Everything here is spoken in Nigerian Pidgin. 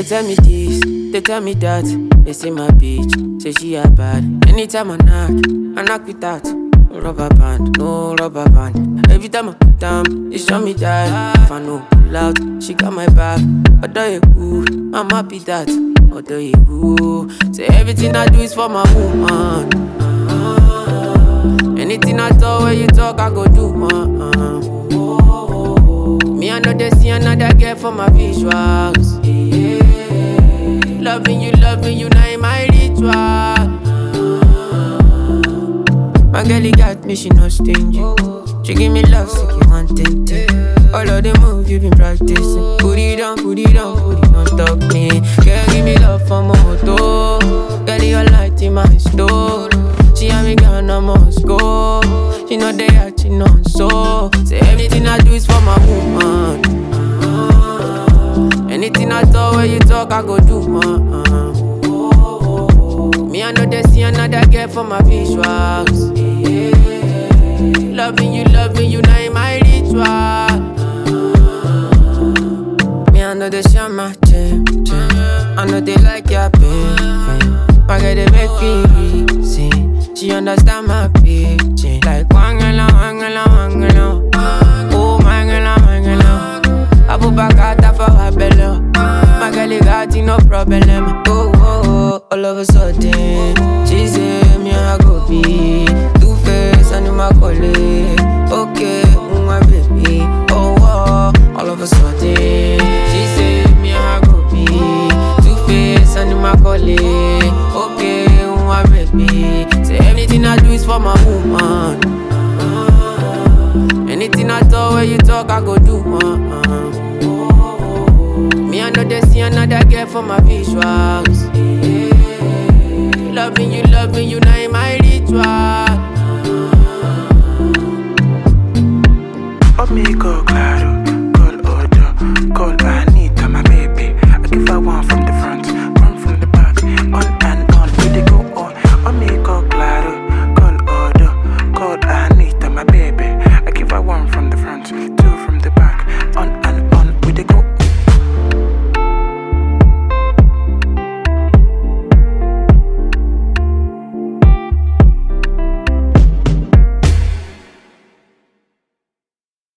tell me this, they tell me that. They say my bitch, say she a bad. Anytime I knock without rubber band, no rubber band. Every time I put down, they show me that. If I no pull out, she got my back. Although you cool, I'm happy that. Although you cool, say everything I do is for my woman. Anything I talk, when you talk, I go do, Me, I know they see another girl for my visuals. Loving you, now in my ritual. My girl, got me, she not stingy. She give me love, so you want it. All of the moves you been practicing. Put it on, stop me. Girl, give me love for my moto. Girl, your light in my store. She and me gone, I must go. She know they are, she know so. Say everything I do is for my woman. Anything I talk, when you talk, I go do, Me, I know they see another girl for my visuals. Loving you, now in my ritual. Me, I know they share my chain. I know they like your pain. My girl, they make me reason. She understand my pitching. Like wangala. Oh, mangala. I put back out for her belly. My girl, got no problem. Oh, all of a sudden, she say me I go be Two-Face and my colleague. Okay, my baby. Oh, all of a sudden, she say me I go be Two-Face and my colleague. Okay, my baby. Say everything I do is for my woman. Anything I talk, when you talk, I go do, Me, I know they see another girl for my visuals. Loving you, now in my ritual. Amigo, claro, call Odo, call Anita, my baby. I give her one from the